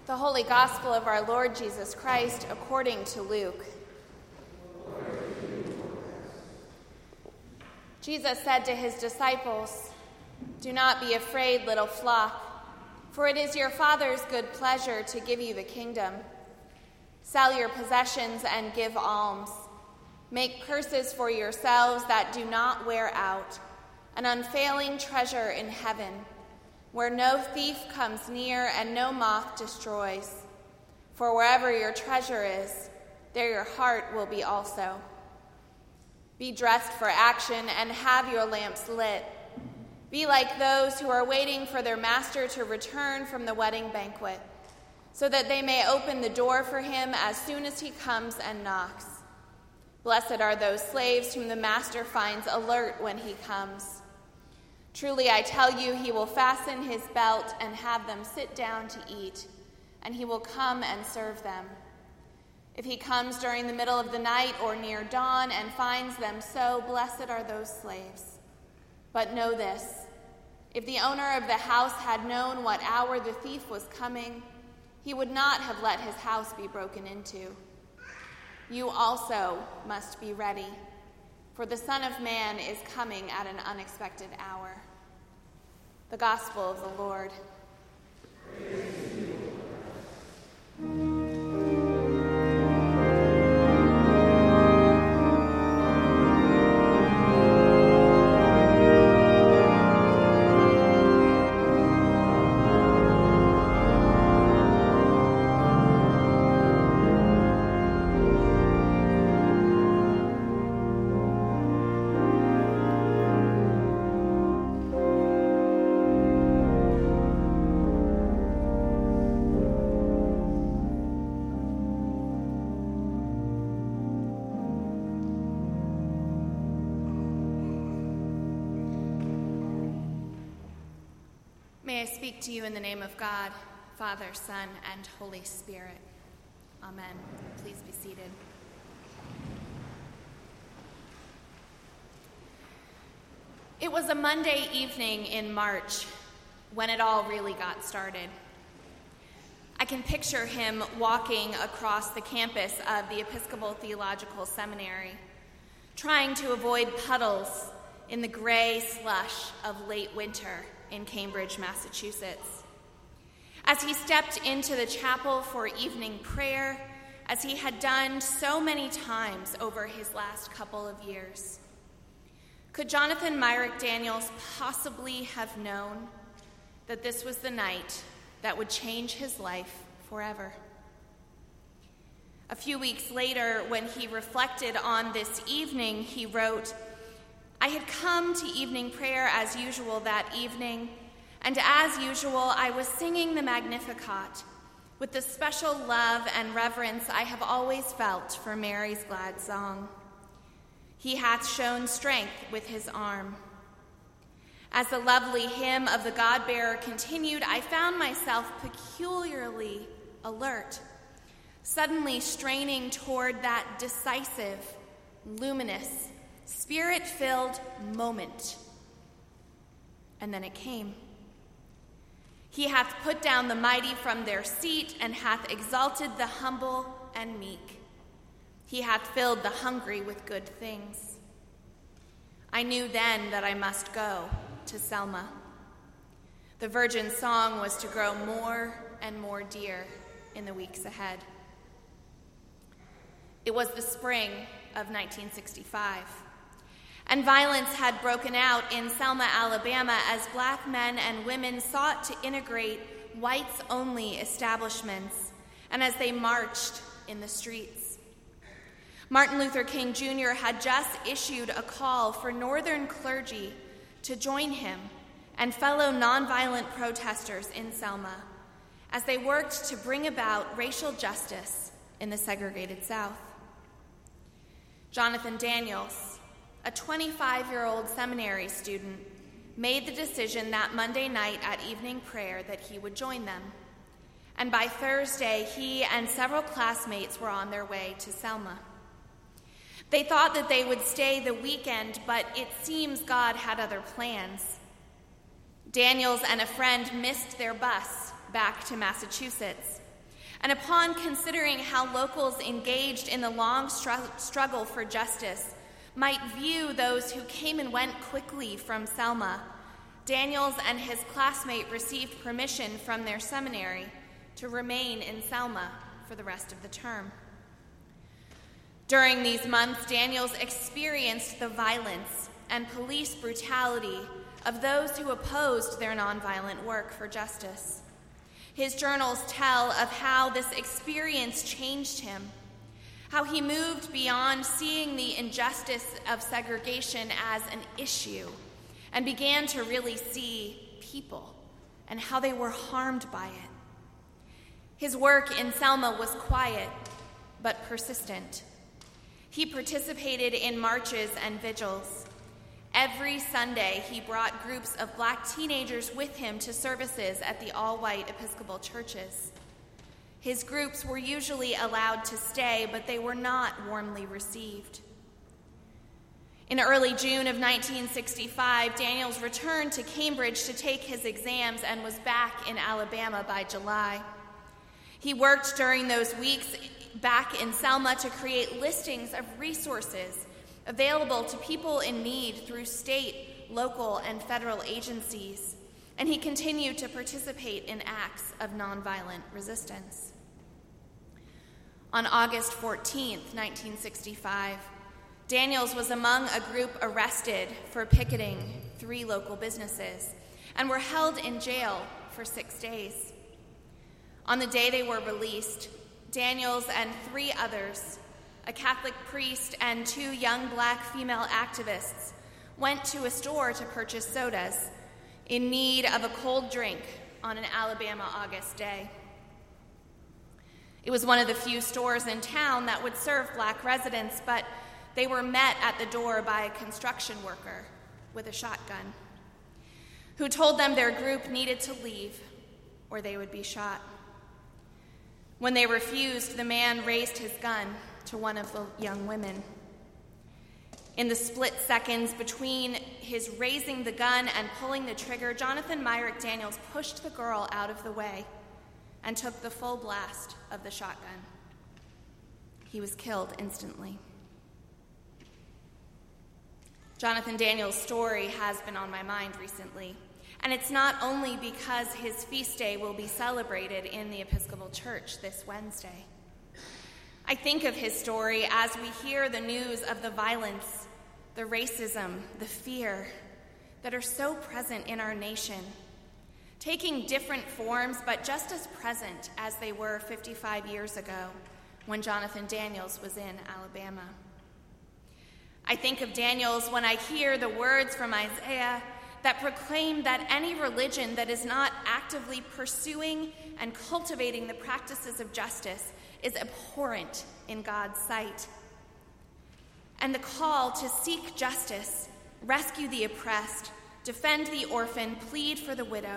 The Holy Gospel of our Lord Jesus Christ according to Luke. Jesus said to his disciples, "Do not be afraid, little flock, for it is your Father's good pleasure to give you the kingdom. Sell your possessions and give alms. Make purses for yourselves that do not wear out, an unfailing treasure in heaven, where no thief comes near and no moth destroys. For wherever your treasure is, there your heart will be also. Be dressed for action and have your lamps lit. Be like those who are waiting for their master to return from the wedding banquet, so that they may open the door for him as soon as he comes and knocks. Blessed are those slaves whom the master finds alert when he comes. Truly, I tell you, he will fasten his belt and have them sit down to eat, and he will come and serve them. If he comes during the middle of the night or near dawn and finds them so, blessed are those slaves. But know this, if the owner of the house had known what hour the thief was coming, he would not have let his house be broken into. You also must be ready, for the Son of Man is coming at an unexpected hour." The Gospel of the Lord. Praise you, Lord. May I speak to you in the name of God, Father, Son, and Holy Spirit. Amen. Please be seated. It was a Monday evening in March when it all really got started. I can picture him walking across the campus of the Episcopal Theological Seminary, trying to avoid puddles in the gray slush of late winter in Cambridge, Massachusetts. As he stepped into the chapel for evening prayer, as he had done so many times over his last couple of years. Could Jonathan Myrick Daniels possibly have known that this was the night that would change his life forever? A few weeks later, when he reflected on this evening, he wrote, "I had come to evening prayer as usual that evening, and as usual, I was singing the Magnificat with the special love and reverence I have always felt for Mary's glad song. He hath shown strength with his arm." As the lovely hymn of the God-bearer continued, I found myself peculiarly alert, suddenly straining toward that decisive, luminous, Spirit-filled moment. And then it came. He hath put down the mighty from their seat and hath exalted the humble and meek. He hath filled the hungry with good things. I knew then that I must go to Selma. The Virgin song was to grow more and more dear in the weeks ahead. It was the spring of 1965. And violence had broken out in Selma, Alabama, as black men and women sought to integrate whites-only establishments, and as they marched in the streets. Martin Luther King Jr. had just issued a call for Northern clergy to join him and fellow nonviolent protesters in Selma as they worked to bring about racial justice in the segregated South. Jonathan Daniels, a 25-year-old seminary student, made the decision that Monday night at evening prayer that he would join them. And by Thursday, he and several classmates were on their way to Selma. They thought that they would stay the weekend, but it seems God had other plans. Daniels and a friend missed their bus back to Massachusetts And upon considering how locals engaged in the long struggle for justice might view those who came and went quickly from Selma, Daniels and his classmate received permission from their seminary to remain in Selma for the rest of the term. During these months, Daniels experienced the violence and police brutality of those who opposed their nonviolent work for justice. His journals tell of how this experience changed him, how he moved beyond seeing the injustice of segregation as an issue and began to really see people and how they were harmed by it. His work in Selma was quiet but persistent. He participated in marches and vigils. Every Sunday, he brought groups of Black teenagers with him to services at the all-white Episcopal churches. His groups were usually allowed to stay, but they were not warmly received. In early June of 1965, Daniels returned to Cambridge to take his exams and was back in Alabama by July. He worked during those weeks back in Selma to create listings of resources available to people in need through state, local, and federal agencies, and he continued to participate in acts of nonviolent resistance. On August 14, 1965, Daniels was among a group arrested for picketing 3 local businesses and were held in jail for 6 days. On the day they were released, Daniels and 3 others, a Catholic priest and 2 young Black female activists, went to a store to purchase sodas in need of a cold drink on an Alabama August day. It was one of the few stores in town that would serve Black residents, but they were met at the door by a construction worker with a shotgun, who told them their group needed to leave or they would be shot. When they refused, the man raised his gun to one of the young women. In the split seconds between his raising the gun and pulling the trigger, Jonathan Myrick Daniels pushed the girl out of the way and took the full blast of the shotgun. He was killed instantly. Jonathan Daniels' story has been on my mind recently, and it's not only because his feast day will be celebrated in the Episcopal Church this Wednesday. I think of his story as we hear the news of the violence, the racism, the fear that are so present in our nation, taking different forms but just as present as they were 55 years ago when Jonathan Daniels was in Alabama. I think of Daniels when I hear the words from Isaiah that proclaim that any religion that is not actively pursuing and cultivating the practices of justice is abhorrent in God's sight. And the call to seek justice, rescue the oppressed, defend the orphan, plead for the widow.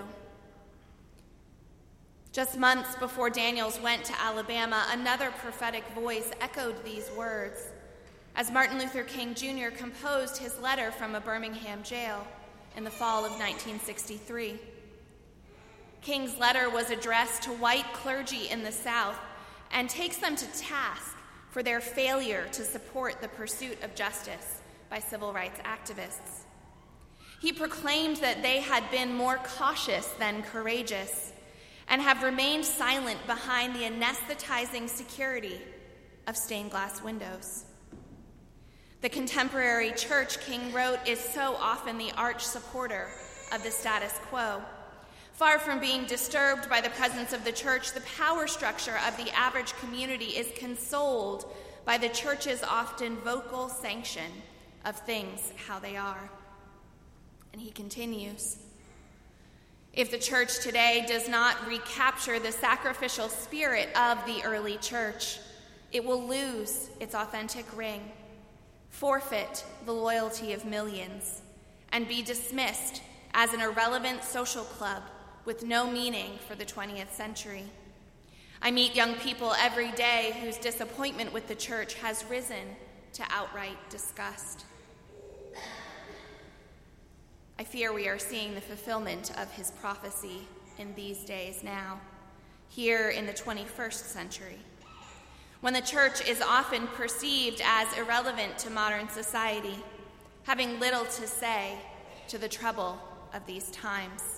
Just months before Daniels went to Alabama, another prophetic voice echoed these words as Martin Luther King Jr. composed his letter from a Birmingham jail in the fall of 1963. King's letter was addressed to white clergy in the South and takes them to task for their failure to support the pursuit of justice by civil rights activists. He proclaimed that they had been more cautious than courageous and have remained silent behind the anesthetizing security of stained glass windows. The contemporary church, King wrote, is so often the arch supporter of the status quo. Far from being disturbed by the presence of the church, the power structure of the average community is consoled by the church's often vocal sanction of things how they are. And he continues, if the church today does not recapture the sacrificial spirit of the early church, it will lose its authentic ring, forfeit the loyalty of millions, and be dismissed as an irrelevant social club with no meaning for the 20th century. I meet young people every day whose disappointment with the church has risen to outright disgust. I fear we are seeing the fulfillment of his prophecy in these days now. here in the 21st century, when the church is often perceived as irrelevant to modern society, having little to say to the trouble of these times.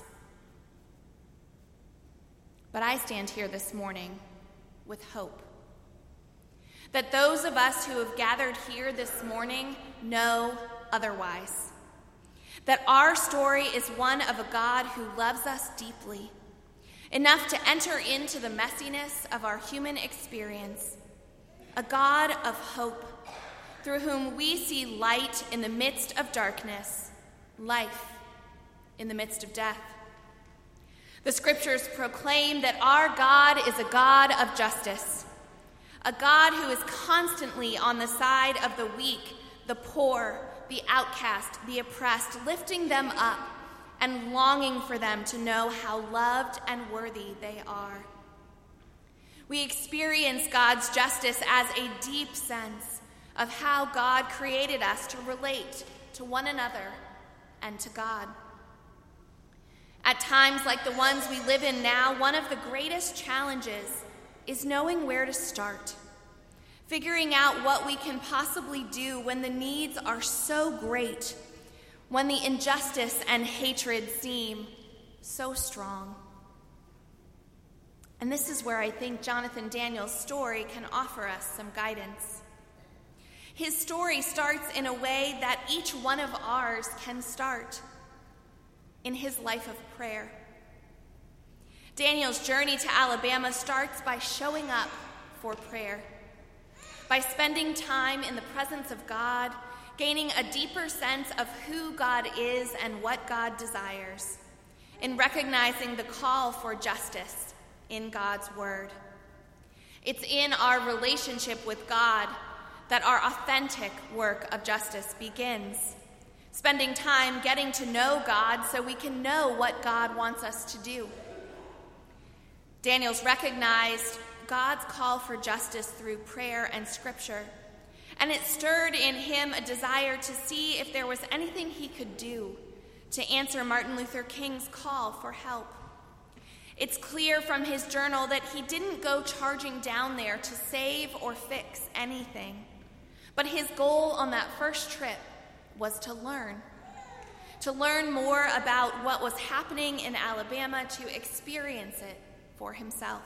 But I stand here this morning with hope that those of us who have gathered here this morning know otherwise, that our story is one of a God who loves us deeply, enough to enter into the messiness of our human experience, a God of hope through whom we see light in the midst of darkness, life in the midst of death. The scriptures proclaim that our God is a God of justice, a God who is constantly on the side of the weak, the poor, the outcast, the oppressed, lifting them up and longing for them to know how loved and worthy they are. We experience God's justice as a deep sense of how God created us to relate to one another and to God. At times like the ones we live in now, one of the greatest challenges is knowing where to start, figuring out what we can possibly do when the needs are so great, when the injustice and hatred seem so strong. And this is where I think Jonathan Daniels' story can offer us some guidance. His story starts in a way that each one of ours can start, in his life of prayer. Daniel's journey to Alabama starts by showing up for prayer, by spending time in the presence of God, gaining a deeper sense of who God is and what God desires, in recognizing the call for justice in God's word. It's in our relationship with God that our authentic work of justice begins, spending time getting to know God so we can know what God wants us to do. Daniel's recognized God's call for justice through prayer and scripture, and it stirred in him a desire to see if there was anything he could do to answer Martin Luther King's call for help. It's clear from his journal that he didn't go charging down there to save or fix anything, but his goal on that first trip was to learn more about what was happening in Alabama, to experience it for himself.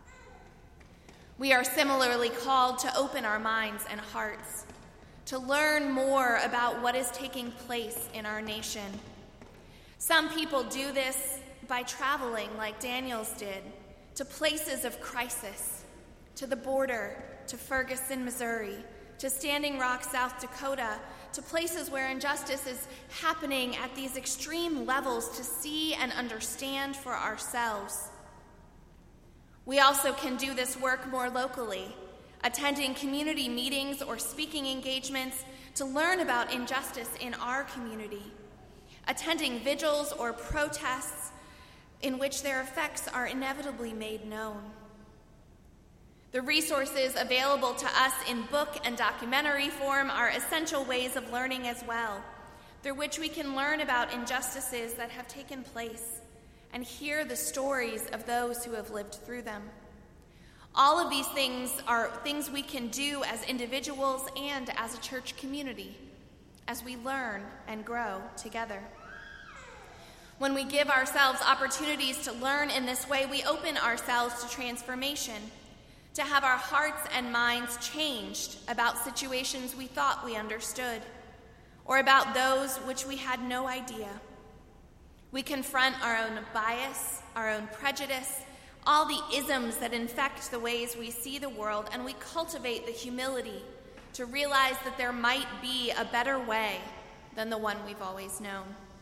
We are similarly called to open our minds and hearts, to learn more about what is taking place in our nation. Some people do this by traveling like Daniels did, to places of crisis, to the border, to Ferguson, Missouri, to Standing Rock, South Dakota, to places where injustice is happening at these extreme levels, to see and understand for ourselves. We also can do this work more locally, attending community meetings or speaking engagements to learn about injustice in our community, attending vigils or protests in which their effects are inevitably made known. The resources available to us in book and documentary form are essential ways of learning as well, through which we can learn about injustices that have taken place and hear the stories of those who have lived through them. All of these things are things we can do as individuals and as a church community as we learn and grow together. When we give ourselves opportunities to learn in this way, we open ourselves to transformation, to have our hearts and minds changed about situations we thought we understood, or about those which we had no idea. We confront our own bias, our own prejudice, all the isms that infect the ways we see the world, and we cultivate the humility to realize that there might be a better way than the one we've always known.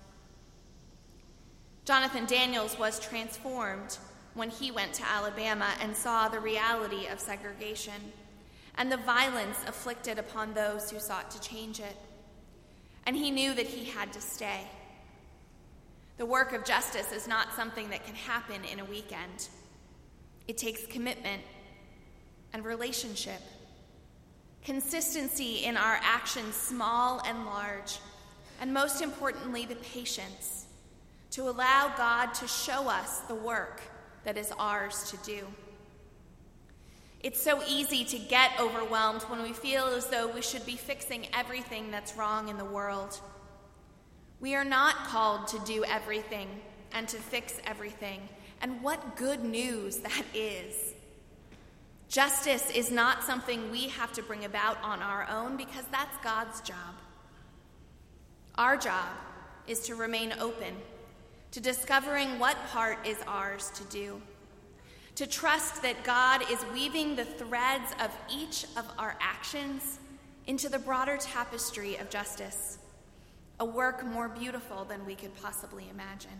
Jonathan Daniels was transformed when he went to Alabama and saw the reality of segregation and the violence afflicted upon those who sought to change it. And he knew that he had to stay. The work of justice is not something that can happen in a weekend. It takes commitment and relationship, consistency in our actions, small and large, and most importantly, the patience to allow God to show us the work that is ours to do. It's so easy to get overwhelmed when we feel as though we should be fixing everything that's wrong in the world. We are not called to do everything and to fix everything, and what good news that is. Justice is not something we have to bring about on our own because that's God's job. Our job is to remain open to discovering what part is ours to do, to trust that God is weaving the threads of each of our actions into the broader tapestry of justice, a work more beautiful than we could possibly imagine.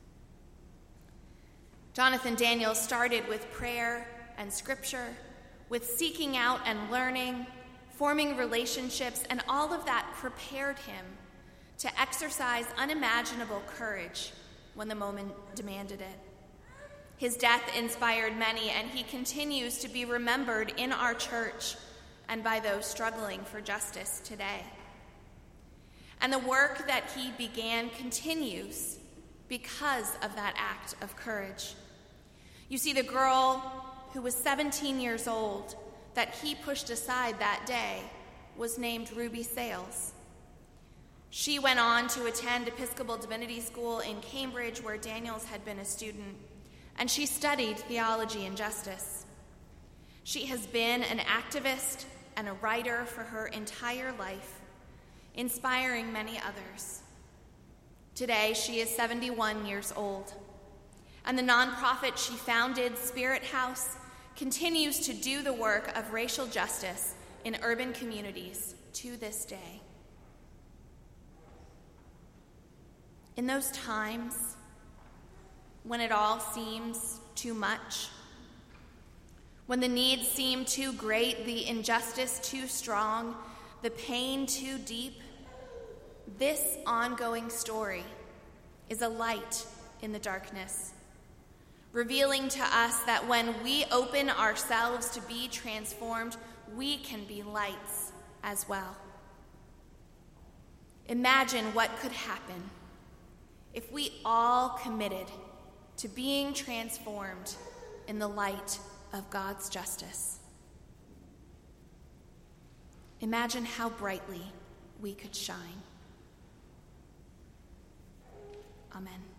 Jonathan Daniels started with prayer and scripture, with seeking out and learning, forming relationships, and all of that prepared him to exercise unimaginable courage when the moment demanded it. His death inspired many, and he continues to be remembered in our church and by those struggling for justice today. And the work that he began continues because of that act of courage. You see, the girl who was 17 years old that he pushed aside that day was named Ruby Sales. She went on to attend Episcopal Divinity School in Cambridge, where Daniels had been a student, and she studied theology and justice. She has been an activist and a writer for her entire life, inspiring many others. Today, she is 71 years old, and the nonprofit she founded, Spirit House, continues to do the work of racial justice in urban communities to this day. In those times when it all seems too much, when the needs seem too great, the injustice too strong, the pain too deep, this ongoing story is a light in the darkness, revealing to us that when we open ourselves to be transformed, we can be lights as well. Imagine what could happen if we all committed to being transformed in the light of God's justice. Imagine how brightly we could shine. Amen.